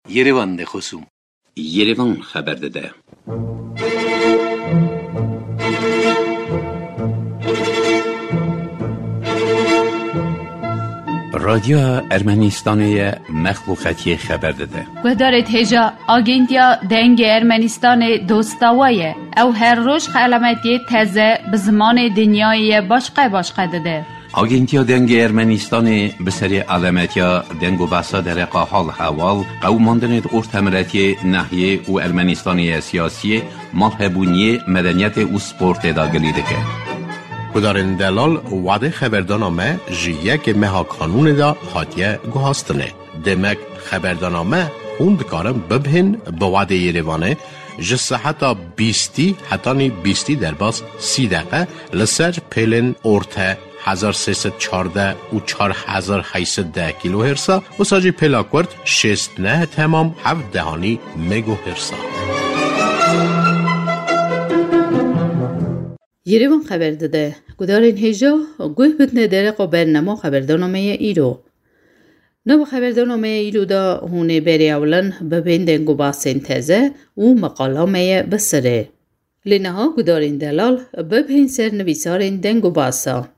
Yerevan de خصوم Yerevan خبر داده. رادیو ارمنستان مخلوقاتی خبر داده. گذارت هجا آگنتیا دنگ ارمنستان دوستاویه او هر روز علامتی تازه به زمان دنیای باشقه داده. آگنتیا دنگ ارمنستان به سری علامتیا دنگ و بحثا در حال حوال قوماندن ارتمرتی ناحیه و ارمنستانی سیاسی مالهبونی مدنیت و سپورت داگلی دکه. کدارن دلال وعده خبردانامه جیه که مها قانون دا حاتیه گوهاستنه. دمک خبردانامه خوند کارم ببهن به وعده یریوانه جسه حتی 20 در باز 30 دقیقه لسر پیلن ارته 1314 و 4810 کیلو هرسا و ساجی پلاکورد 69 تمام 7 دهانی مگو هرسا. یریوان خبر داده گدارین هجا گوه بدنه درق و برنامه خبردانامه ایرو. نو خبردانامه ایرو دا هونه بری اولن ببین دنگو باسین تزه و مقالامه بسره. لینها گدارین دلال ببین سر نویسارین دنگو باسا.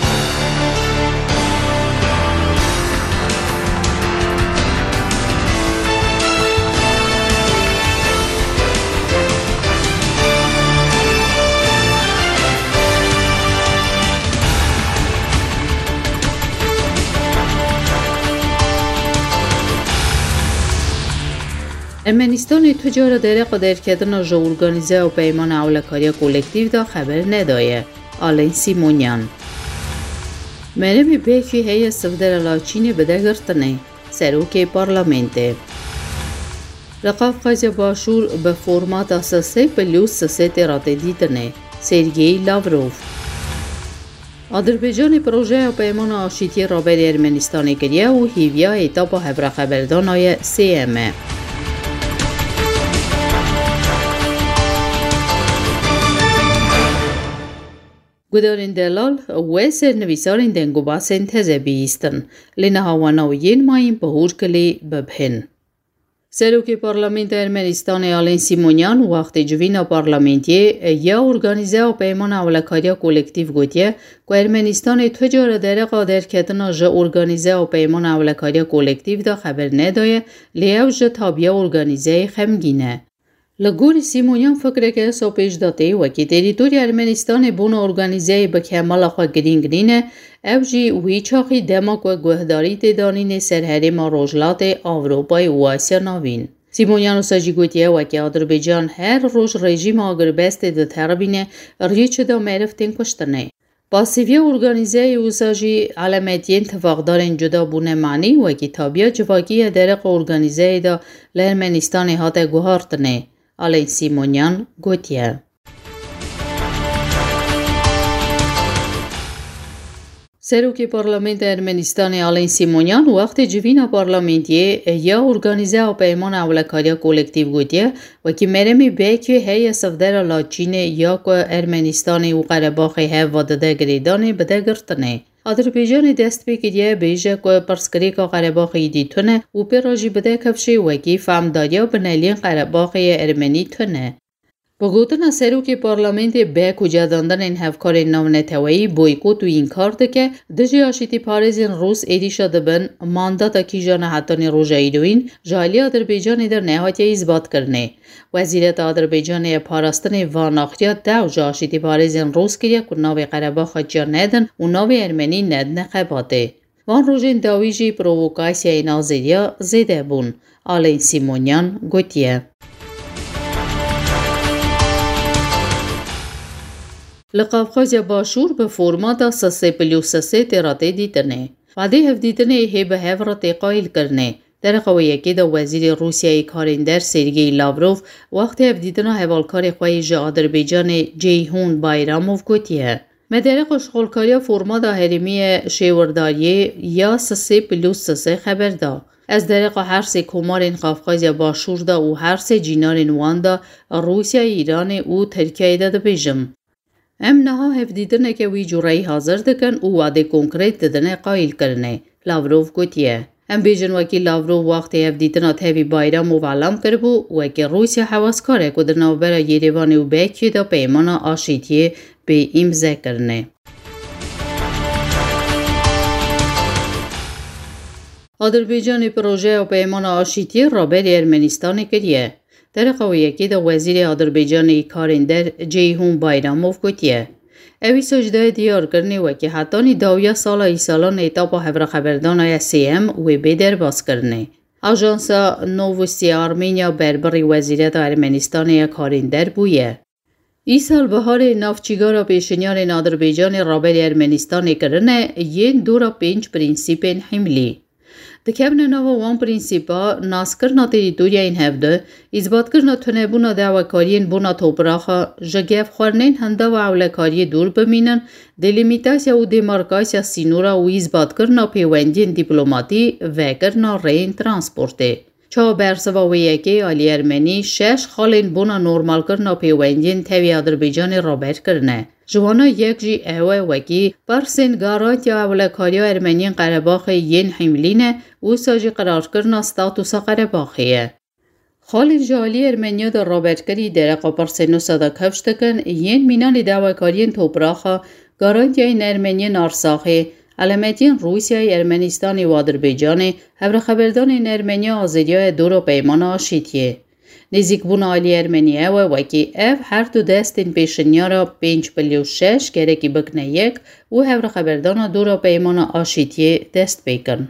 ارمنستان تجار درق در کردن جو ارگانیزه و پیمان اولکاری کولکتیو دا خبر ندایه. آلین سیمونیان مرمی بیکی هی سفدر لاچینی بده گرتنه سروک پارلمنته. رقاب قاضی باشور به فرمات اساسه پلیوس سسیت راته دیدنه سرگی لاوروف. آذربایجان پروژه و پیمان آشیتی رابط ارمنستانی کریه و هیویا ایتاب و هبرا خبردانای CMA. گدارین دلال و سر نویسارین دنگو باسین تزه بیستن لینها و نوین ماین بهور کلی ببهن. سروک پارلمنت ارمنستان آلین سیمونیان وقت جوینا پارلمنتیه یا ارگانیزه و پیمان اولکاریا کولکتیو گوتیه که ارمنستان تجار در قادر کتنا جا ارگانیزه و پیمان اولکاریا کولکتیو دا خبر ندایه لیو جا تابیه ارگانیزه خمگینه. لگوری سیمونیان فکر که سو پیش داته و که تریتوری ارمنستان بون ارگانیزه به کمال خواه گرینگرینه او جی وی چاقی دماغ و گوهداری تدانین سرهرم روجلات آوروپای و آسیا ناوین. سیمونیان و ساجی گوتیه و که آذربایجان هر روز رژیم آگربست ده تربینه ریچ دا معرفتین کشتنه. پاسیوی ارگانیزه و ساجی علامتین اتفاقدارن جدا بونه معنی و که تابیا جواکی درق ارگانیزه دا لرمنستان هات گوهارتنه. آلین سیمونیان گوتیه. سروک پارلمنت ارمنستان آلین سیمونیان وقت جوینا پارلمنتیه یا ارگانیزه و پیمان اولکاریا کولکتیو گوتیه و که مرمی بیکی هی سفدر لاچینه یا که ارمنستان و قرباخی هف و داده گریدانه بده گرتنه. آذربایجان دست بگیریه بیجه که پرسکری که قرباخی دیتونه و پیراجی بده کفشه و که فهمداریا بنالین قرباخی ارمنی تونه. بگوتن سروک پارلمنت به کجا داندن این هفکار نونتوایی بویکوت و این کار ده که دجی آشیتی پاریزین روس ایدیشا دبن مانداتا کی جان حتانی روژا ایدوین جالی آذربایجان در نهایت اثبات کرنه. وزیرت آذربایجان پاراستن واناختیا دو جا آشیتی پاریزین روس کریه که ناوی قرباخ جا ندن و ناوی ارمنی ند نخباته. وان روژین داویجی پرووکاسیای نازیریا زیده بون. آلین سیمونیان گوتیه. لقابخوزی باشور به فرماتا سسه پلیوسسه تراته دیتنه. وعده هفدیتنه هی به هفراته قایل کرنه. در قویه که دا وزیر روسیای کارندر سرگی لاوروف وقت هفدیتنه حوالکار خواهی جا آذربایجان جیهون بایراموف گوتیه. مدرق اشغالکاریا فرماتا هرمی شیورداریه یا سسه پلیوسسه خبر دا. از درق هر سه کمارین قافقازی باشور دا و هر سه جینارین وان دا روسیا ایران و ترکیه دا بیجم. ام نها هفدیدنه که وی جورایی حاضر دکن و وعده کنکریت ددنه قایل کرنه. لاوروف گوتیه. ام بیجن وکی لاورو وقتی هفدیتنا تهوی بایرام و علم کربو وکی روسیا حواس کاره که در نوبر یریوان و بیکی دا پیمان آشیتیه به امضا کرنه. آذربایجان پروژه و پیمان آشیتی رابر ارمنستان کریه. در قویکی دا وزیر آذربایجان کارندر جیهون بایراموف گوتیه. اوی سجده دیار کرنی وکی حتانی داویا سالا ای سالان ایتابا هفر خبردان SAM و بیدر باز کرنی. آژانسا نووستی آرمینیا بربری وزیرت ارمنستان کارندر بویه. ای سال بهار نافچیگارا پیشنیار آذربایجان رابر ارمنستان کرنه ین دورا 5 پرینسیپین حملی. دکبن نوا وان پرینسیپا ناس کرنا تریتوریا این هفته اثبات کرنا تونه بونا دعواکارین بونا توپراخا جگف خورنین هنده و اولکاری دور بمینن دلیمیتاسیا و دیمارکاسیا سینورا و اثبات کرنا پیوندین دیپلوماتی و کرنا رین ترانسپورته. چا برسوا و یکی آلی ارمنی 6 خالین بونا نورمال کرنا پیوندین تاوی آذربایجان رابر کرنه. جوانا یک جی اوه وکی برسن گارانت یا اولکاریا ارمنین قرباخ ین حملینه و ساجی قرار کرنا ستاتوسا قرباخیه. خالین جالی ارمنیا در رابر کری درقا برسنو صدا کفشتکن ین مینان دعواکارین توپراخا گارانت یا این ارمنین آرساخه علامتین روسیای ارمنستانی و آذربایجان هفر خبردان این ارمنیا آزادیای دورو پیمان آشیتیه. نزیک بون آلی ارمنیه و وکی اف هر دو دستین پیشنیارا 5.6 گرکی بکنه یک و هفر خبردان دورو پیمان آشیتیه دست بیکن.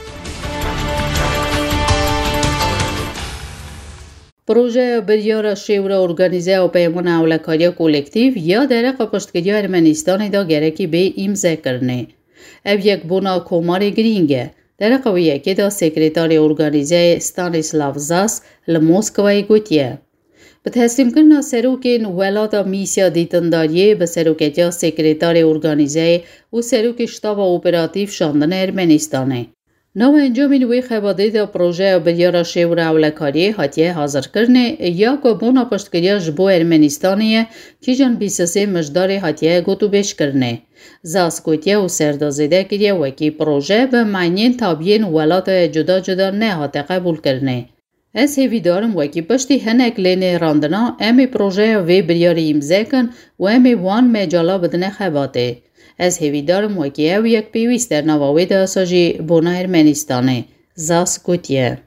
پروژه بریار شیور ارگانیزه و پیمان اولکاریا کولکتیو یا درق پشتگیری ارمنستان دا گرکی به امضا کرنه. اف یک بونا کومار گرینگه. در قویه که دا سکرتاری ارگانیزه ستانیسلاو زاس لموسکوای گوتیه. به تسلیم کرنا سروکین ولاتا میسیا دیتنداریه به سروکتیا سکرتاری ارگانیزه و سروک شتاب اپراتیو شاندن ارمنستانه. نو انجامین وی خباده دا پروژه بریار شیور اولکاری حاتیه حاضر کرنه یا که بونا پشتگیری جبو ارمنستانیه که جان 23 مجدار حاتیه گوتو بیش کرنه. زاس گوتیه و سردازیده کریه وکی پروژه به معنین تابین ولات جدا جدا نه حاته قبول کرنه. از هیوی دارم وکی پشتی هنک لینه راندنا امی پروژه وی بریاری امضا کن و امی وان مجالا بدنه خباته. از هیوی دارم وکی او یک پیویست در نواوی دا ساجی بونا ارمنستانه. زاس گوتیه.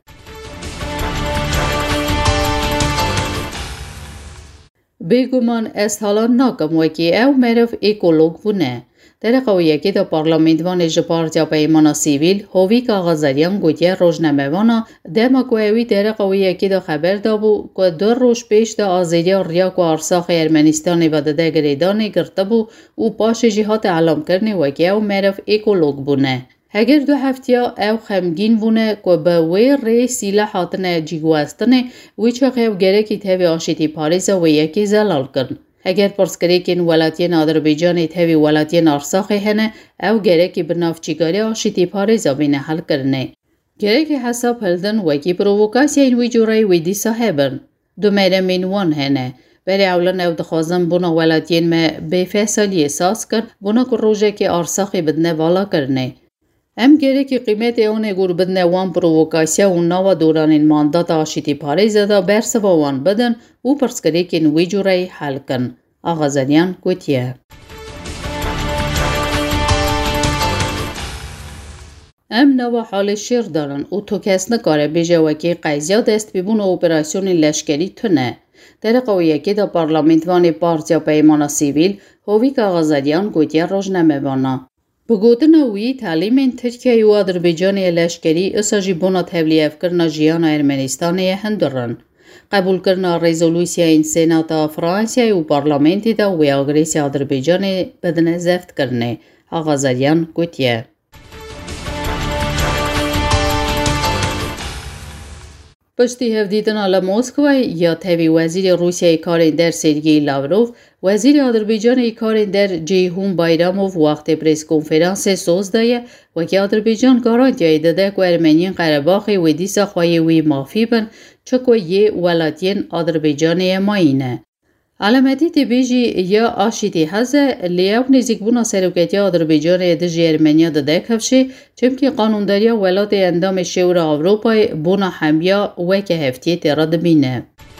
بگومان است حالا ناکم وکی او مرف اکولوگ بونه. در قویه که دا پارلمنتوان جپارتیا پیمانا سیویل هویک آغازریان گوتیه روزنامه‌وانا دماکویوی در قویه که دا خبر دابو که 2 روز پیش دا آزادی ریاک و ارساخ ارمنستان و داده گریدانی گرته بو و پاش جهات علام کرنی وکی او مرف اکولوگ بونه. اگر 2 هفتیا او خمگین بونه که به وی ری سیلاحاتن جیگواستنه وی چاقه و گره که تاوی آشیتی پاریز و یکی زلال کرن. اگر پرسکری کن ولاتین آذربایجان تاوی ولاتین ارساخه هنه او گره که بنافچیگاری آشیتی پاریز بینه حل کرنه. گره که حساب هلدن وکی پرووکاسی این وی جورای ویدی صاحبن. دو میره منوان هنه. بری اولان او دخوازم بونا ولاتین ما به فیصلی احساس کرد بونا که روژه که ارساخی بدنه والا کرنه. ام گره که قیمت اونه گور بدنه وان پرووکاسیا و نوا دوران این ماندات آشیتی پاریز دا برسوا وان بدن و پرسکری که نوی جورای حل کن. آغازریان گوتیه. ام نوا حال شیر دارن و تو کس نکاره بیجه وکی قیزیا دست ببون اپراسیون لشکری تونه. در قویه که دا پارلمنتوان پارتیا پیمانا سیویل هویک آغازریان گوتیه روزنامه وانا. بگوتن وی تعلیم ترکیه و آذربایجان لشکری اساجی بونا تبلیغ کرنا جیان ارمنستان هندرن. قبول کرنا رزولوسیا این سناتا فرانسیا و پارلمنتی دا و اگریسی آذربایجان بدن زفت کرنه. آغازریان گوتیه. پشتی هفدیدن آلا موسکوی یا تاوی وزیر روسیای کارندر سرگی لاوروف وزیر آذربایجان کارندر جیهون بایراموف وقت پریس کنفرانس سوز دایه و که آذربایجان گارانتیای داده که ارمنیان قرباخی و دیسا خواهی وی مافی بن چکو یه ولاتین آذربایجان ماینه. علامتی تی بیجی یا آشیتی هزه لیاو نزیک بونا سروکتیا آذربایجان دژی ارمنیا دده کفشه چمکی قانونداریا ولات اندام شور اروپای بونا حمیا وکه هفتی تراد بینه.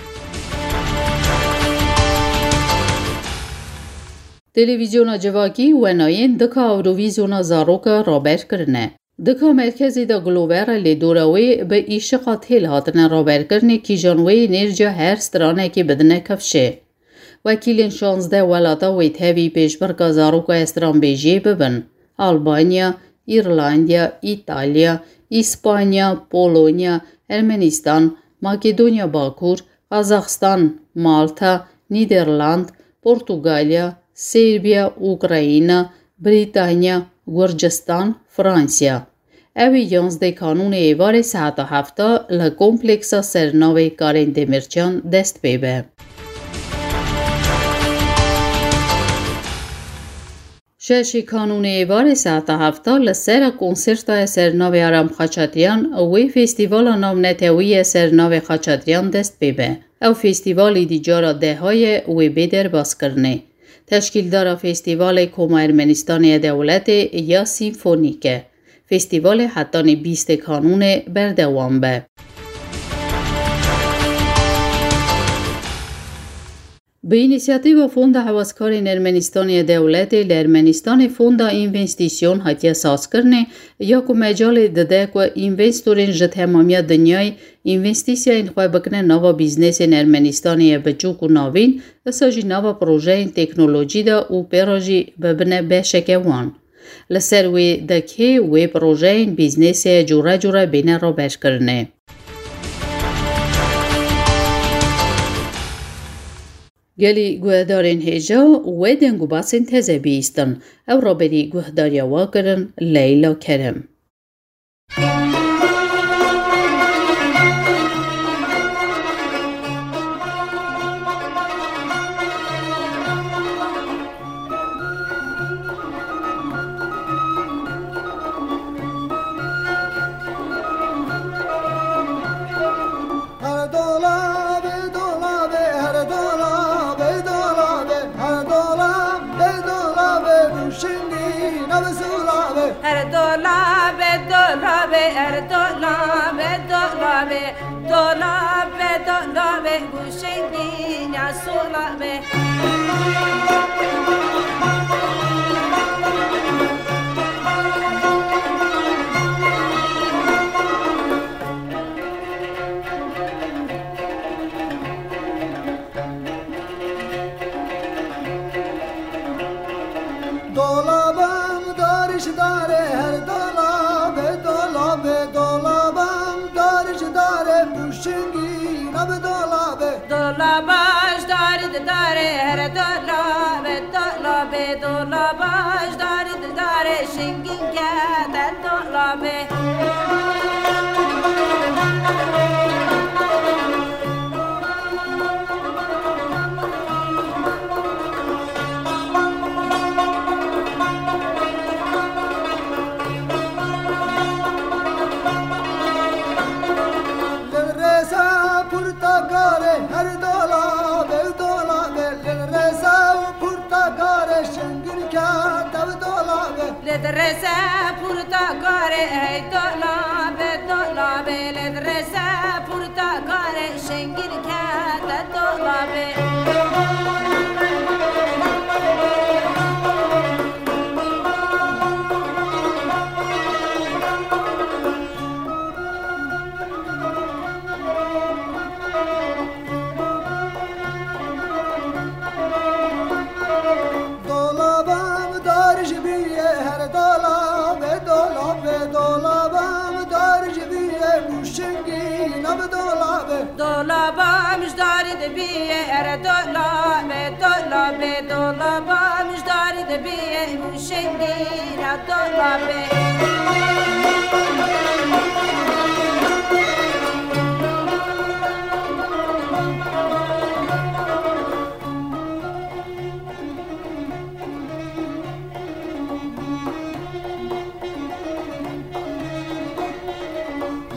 تلویزیون جواکی و ناین دکا اوروویزیون زاروکا رابر کرنه. دکا مرکزی دا گلوور لی دوروی به ایشقا تیل هاتنه رابر کرنه کی جانوی نیرجا هر سترانه کی بدنه کفشه. وکیلین 16 ولاتا ویت هاوی پیشبرکا زاروکا استران بیجی ببن. آلبانیا، ایرلندیا، ایتالیا، اسپانیا، پولونیا، ارمنستان، ماکدونیا باکور، قزاقستان، مالتا، نیدرلند، پرتغالیا، سربیا، اوکراینا، بریتانیا، گرجستان، فرانسیا. اوی 11 کانون ایوار ساعت هفته لکومپلکسا سرناوی کارین دمیرچان دست بیبه. ششی کانون ایوار ساعت هفته لسر کنسرت سرناوی آرام خاچاتیان وی فستیوال نام نتوی سرناوی خاچاتیان دست بیبه. او فستیوالی دیجارا ده های وی بیدر باز کرنه. تشکیلدار فستیوال کوما ارمنستان دولت یا سیمفونیکه. فستیوال حتان 20 کانون بردوام به. به اینیسیاتیو فوند حواسکارین ارمنستان دولت لارمنستان فوند اینوستیسیون هاتیه ساز کرنه یا که مجال داده که اینوستورین جد همامی دنیای اینوستیسیا این خواه بکنه نوا بیزنس ارمنستانی بچوک و ناوین اساجی نوا پروژه این تکنولوژی دا و پیراجی ببنه بشکه وان. لسر وی دکه وی پروژه این بیزنس جورا بینه را بش کرنه. گلی گوهدارین هجا و دنگو باسین تزه بیستن او را بری گوهداریا واکرن لیلا کرم.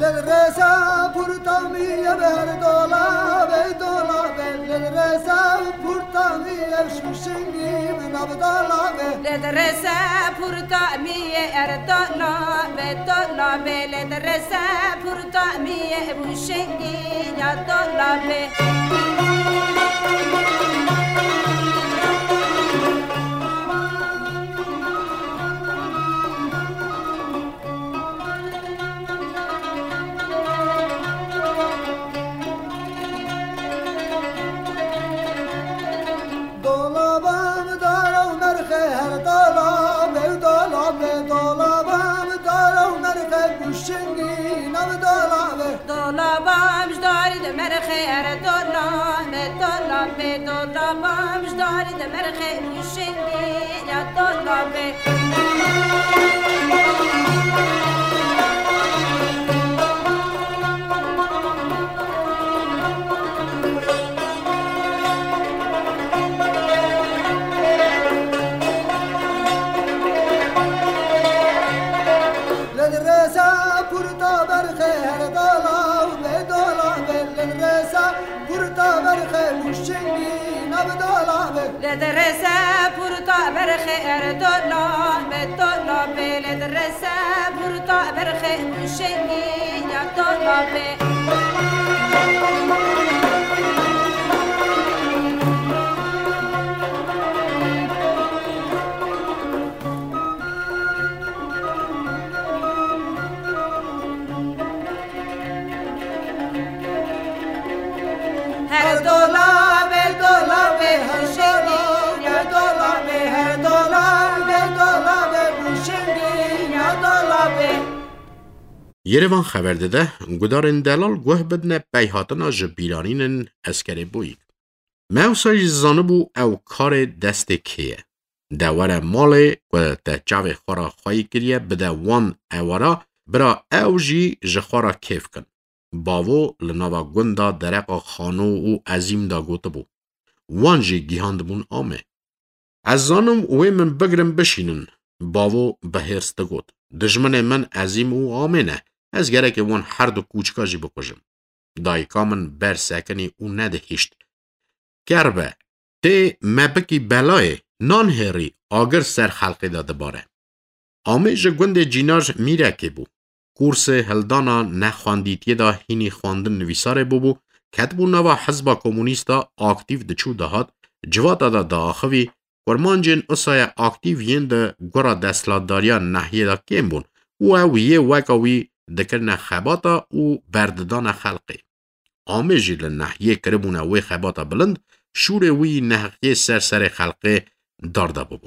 للرسا پورتامی بر دولابه دولابه للرسا پورتامی شوشنگی من دولابه للرسا پورتامی دولابه دولابه للرسا پورتامی شوشنگی دولابه dolabam jari de merkher dolabam dolabam dolabam jari de merkher shindi ya dolabam لدرسا پورتا برخیر دولابه دولابه لدرسا پورتا برخیر شنگی یا دولابه هر دولابه دولابه هر شنگی Երևան խավերդեդը գուդարին դելալ գոհ բդնե պայհատնա ժբիրանինն ասկարի բույկ։ Մեղսայի զանուբու əv kare destê kêye. Dewere malê ku te çavê xwe ra xwayî kiriye bide wan ewara bira ew jî ji xwe ra kêf kin. Bavo li nava gunda dereqa xano û ezîm da gotibû. Wan jî gîhandibûn amê. Ez zanim wê min bigirin bişînin. Bavo bihêrs digot. Dijminê min ezîm û amê ne. Ez gerekê wan her du kûçika jî bikujim. Dayika min ber sekinî û nedihîşt. Kerbe, tê me bikî belayê, nan hêrî agir ser xelqê da dibare. Amê ji gundê cînar mîrekê bû. Kursê hildana nexwandîtiyê da hînî xwandin nivîsarê bûbû, ketibû nava Hizba Komûnîst a aktîv diçû dahat, civata da daaxivî, kurmancên Isaya aktîv yên di gora desthilatdariya nehiyê da kêm bûn û ew yê weka wî dikirine xebata û berdidana xelqê. Amê jî li nehiyê kiribûne wê xebata bilind, şûrê wî nehqiyê ser serê xelqê darda bûbû.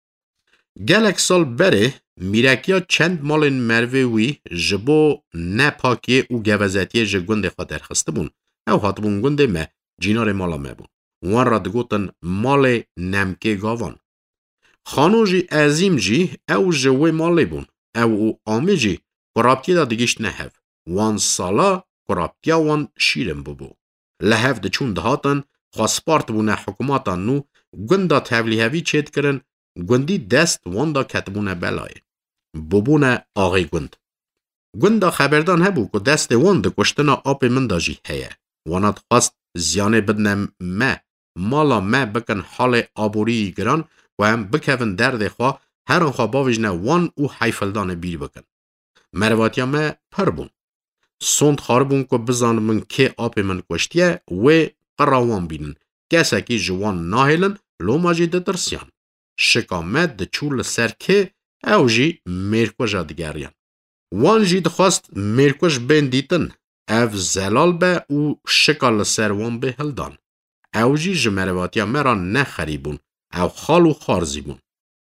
Gelek sal berê, mîrekiya çend malên mervê wî ji bo nepakiyê û gevezetiyê ji gundê xwe derxistibûn, ew hatibûn gundê me, cînarê mala me bûn. Wan ra digotin malê nemkê gavan. Xano jî ezîm jî ew ji wê malê bûn. Ew û amê jî kuraptiyê da digîştine hev. Wan sala kuraptiya wan şîrin bûbû. Li hev diçûn dihatin, xwespart bûne hikûmeta nû, gunda tevlîhevî çêdikirin, gundî dest wan da ketibûne belayê. Bûbûne axê gund. Gunda xeberdan hebû ku destê wan di kuştina apê min da jî heye. Wana dixwast ziyanê bidine me, mala me bikin halê aborîyî giran ku em bikevin derdê xwe, herin xwe bavêjine wan û heyfildanê bîr bikin. Mervatiya me pir bûn. Sond xaribûn ku bizanin min kê apê min kuştiye, wê qira wan bînin. Kesekî ji wan nahêlin, loma jî ditirsiyan. Şika me diçû li ser kê, ew jî mêrkuja digeriyan. Wan jî dixwast mêrkuj bên dîtin, ev zelal be û şika li ser wan bê hildan. Ew jî ji mervatiya me ra nexerîbûn, ew xal û xarzî bûn.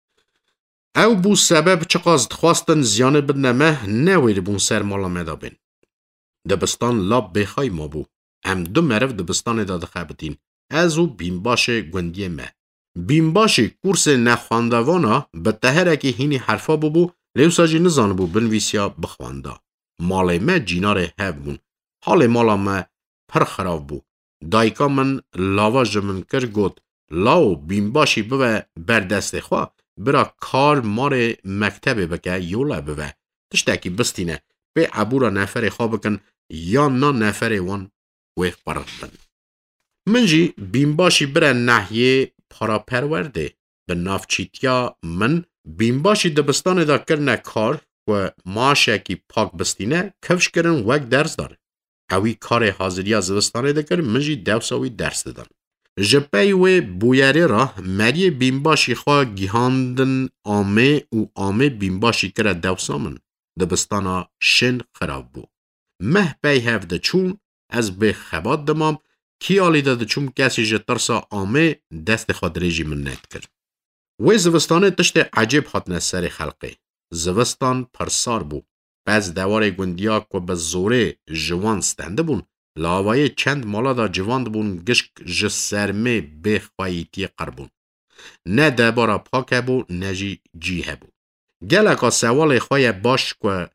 Ew bû sebeb çiqas dixwastin ziyanê bidine me, newêribûn ser mala me da bên. Dibistan lab bêxay mabû. Em du meriv dibistanê da dixebitîn, ez û bînbaşê gundiyê me. Bînbaşê kursê nexwandevana bi teherekî hînî herfa bûbû, lêwsa jî nizanibû binivîsiya bixwanda. Malê me cînarê hev bûn. Halê mala me pir xirav bû. Dayika min lava ji min kir got, law bînbaşî bive ber destê xwe, bira kar marê mektebê bike yola bive. Tiştekî bistîne, به عبورا نفر خواب کن یا نا نفر وان وی قرارتن. من جی بینباشی بره نحیه پارا پرورده. به نافچیتیا من بینباشی دبستان دا کرنه کار و معاشه کی پاک بستینه کفش کرن وک درس داره. اوی کار حاضریا زوستانه دا کر من جی دوساوی درس دادن. جپی و بویره را مری بینباشی خواه گیهاندن آمه و آمه بینباشی کره دوسا من. دبستانا شن خراب بو. مه پی هف ده چون از به خبات دمام کی آلی ده چون کسی جترسا آمه دست خادریجی من نت کرد. و زوستانه تشت عجب خاتنه سر خلقه. زوستان پرسار بو. بعض دوار گوندیا که به زوره جوان ستنده بون. لاوای چند مالا دا جوان بون گشک جسرمه بخواییتی قربون. نه دبارا پاکه بو نه جی هبو. گلکا سوال خواه باش که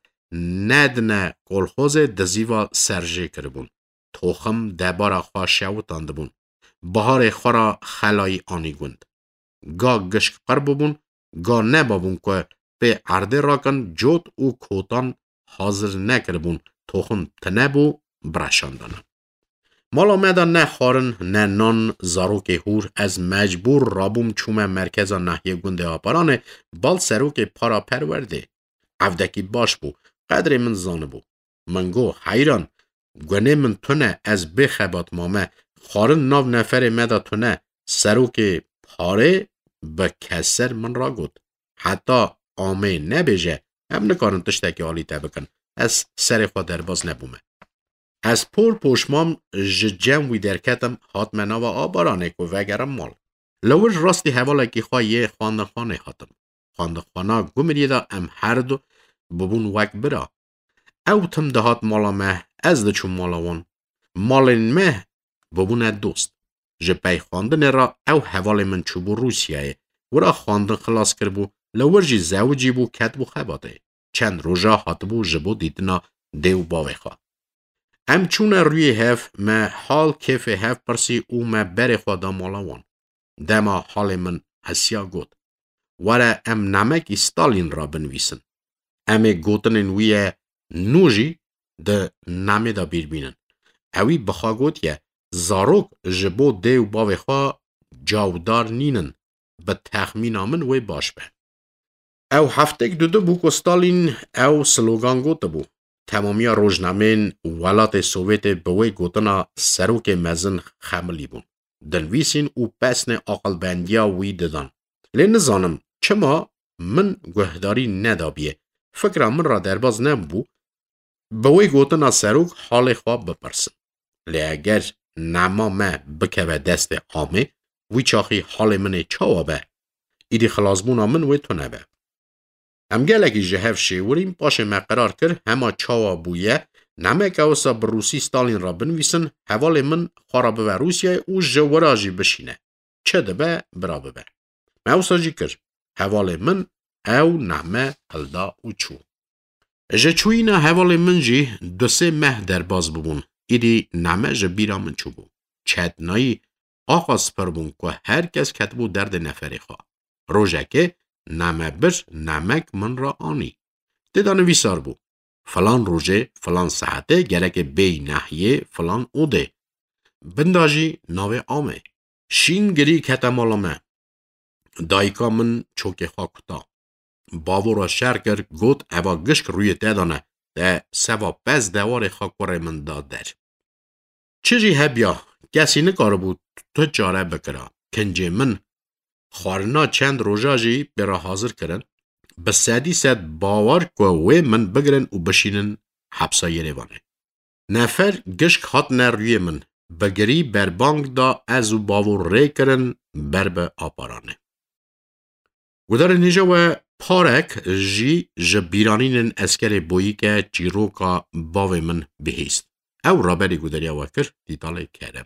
ندنه کلخوز دزیوا سرجه کربون. توخم دبارا خواه شوتانده بون. بهار خورا خلای آنی گوند. گا گشک قربو بون گا نبابون که به عرده راکن جوت و کوتان حاضر نکربون. توخم تنبو برشاندانه. مالا مدا نه خارن نه نان زاروک هور از مجبور رابوم چومه مرکز نحیه گنده آپارانه بال سروک پارا پرورده. عفدکی باش بو قدر من زانه بو. من گو حیران گونه من تونه از بخبات مامه خارن ناو نفر مدا تونه سروک پاره به کسر من را گود. حتی آمه نبیجه هم نکارن تشتکی آلی تبکن از سر خود درباز نبومه. از پول پوشمام جم وی درکتم حاتمنا و آبارانه که وگرم مال. لوش راستی حواله که خواهی خواندخانه حاتم. خواندخانه گمریه دا ام هر دو ببون وک برا. او تم دهات مالا مه از ده چون مالاوان. مالین مه ببون دوست. جپی خواندن را او حواله من چوبو روسیه و را خواندن خلاص کربو لورجی زوجی بو کت بو خباته. چند روژا حاتبو جبو دیدنا دیو باوی خواه. ام چون روی هف ما حال کیف هف پرسی او ما بر خدا مالاوان. دما حال من اسیا گود. وره ام نمک استالین را بنویسن. ام گوتنن وی نوجی ده نمی دا بیر بینن. اوی بخوا گوت یه زاروک جبو دیو باوی خواه جاودار نینن. به تخمین آمن وی باش به. او هفتک دوده بو که استالین او سلوگان گوته بو. تمامی روزنامه ولایت سوویت به وی گوتنا سروک مزن خملی بون. دنویسین او پسن عقل بندیا وی دادن. لین نزانم چما من گهداری ندابیه. فکر من را درباز نبو. به وی گوتنا سروک حال خواب بپرسن. لی اگر نما ما بکوه دست آمه وی چاخی حال من چاوابه. ایدی خلاصبون آمن وی تو نبه. ام گلکی جهف شیوریم باشه ما قرار کر همه چاوا بویه نمک اوسا بروسی ستالین را بنویسن حوال من خرابه و روسیه او جوراجی بشینه. چه دبه برابه به. ما اوسا جی کر حوال من او نمه هلدا او چو. جه چوینا حوال من جی دو سه مه در باز ببون. ایدی نمه جه بیرا من چو بو. چهت نایی آقاز پر بون که هر کس کتبو درد نفری خواه. روژه که نمه بر نمک من را آنی. دیده نویسار بو. فلان روژه فلان ساعته گرک بی نحیه فلان اوده. بنداجی ناوه آمه. شین گری کتا مالامه. دایکا من چوک خواه کتا. باو را شر کر گوت اوا گشک روی تدانه ده سوا پس دوار خواه کره من داد در. چیزی هبیا کسی نکاره بود تو چاره بکره. کنجه من خارنا چند روژاجی برا حاضر کرن به سادی ساد باور که وی من بگرن و بشینن حبسا یریوانه. نفر گشک هات نروی من بگری بر بانک دا از و باور ری کرن بر به آپارانه. گدار نیجا و پارک جی جبیرانین اسکر بویی که جیروکا باوی من بهیست. او رابری گداریا وکر دیتال کرم.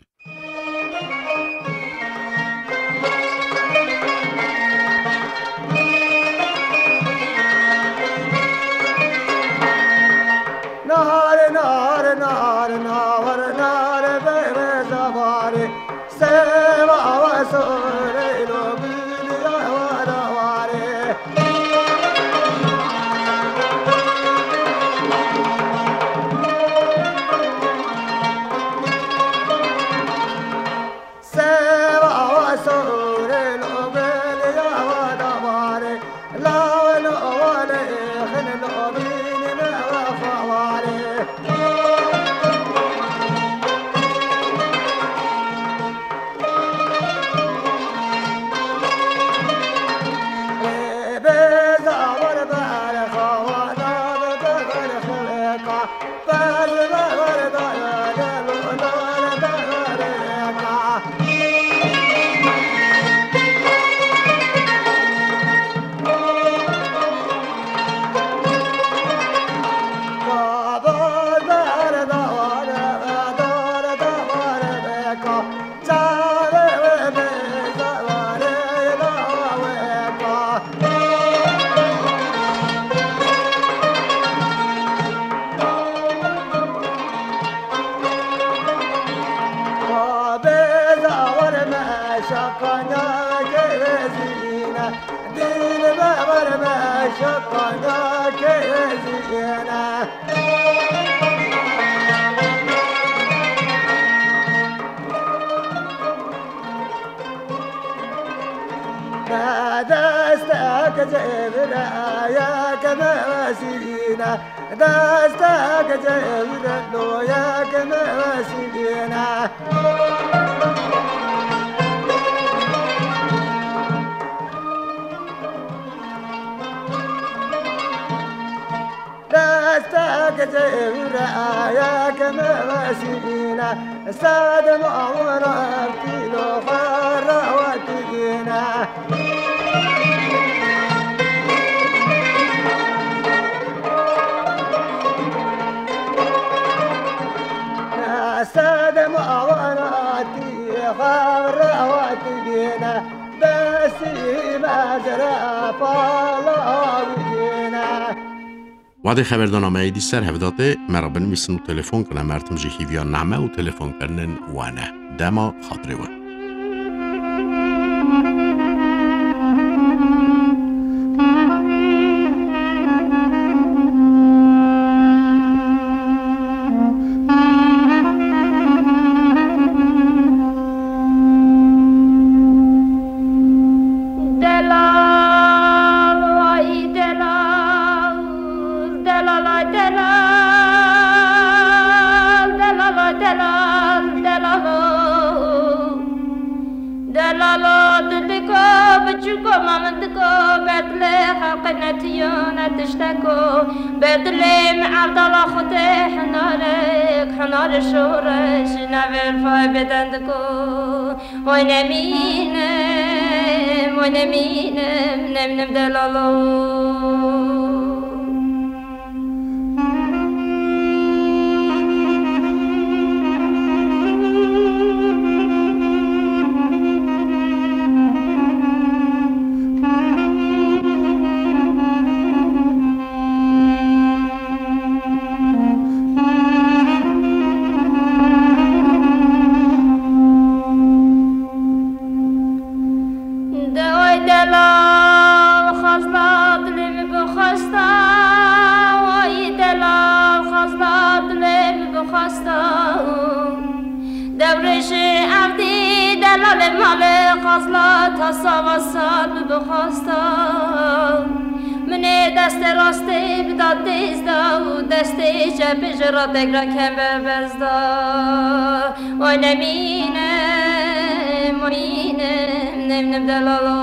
وادي خبردنامه دیسر هفداته مرابن میسن و تلفن کنه مرتم جهیویا نعمه و تلفن کرنن وانه دما خاطره و بدلم عبد الله خده حنار شورش نور فای بدندکو ونمینم نمنم دلالو دورش عبدی دلال مال خاصلات تصاوی سال بخواستم من دست راستی بداد دیزدا و دستی چپ جرا دگرا کم ببزدا و نمینم نمینم دلالو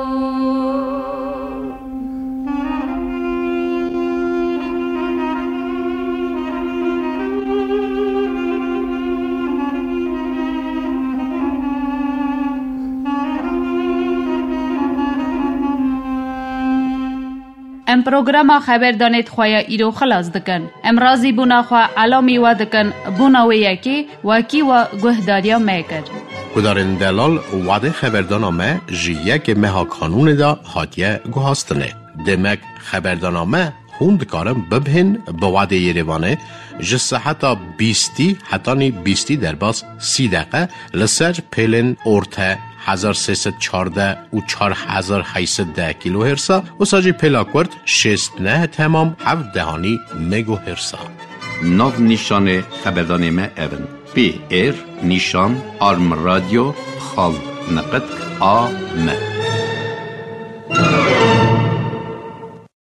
ام پروگرام خبر دانید خواه ایرو خلاص دکن. ام رازی بونا خواه علامی و دکن بونا و یکی وکی و گهداریا میکر. کدارن دلال وعده خبردانامه جیه که مها کانون دا حاتیه گوهاستنه. دمک خبردانامه خوند کارم ببهن به وعده یریوانه جسه حتی 20 حتی 20 در باز 30 دقیقه لسر پیلن ارته 1314 و 4810 کیلو هرسا و ساجی پلاکورد 69 تمام 7 دهانی مگو هرسا. نو نشان خبردنامه اون پی ایر نشان آرم رادیو خال نقد آم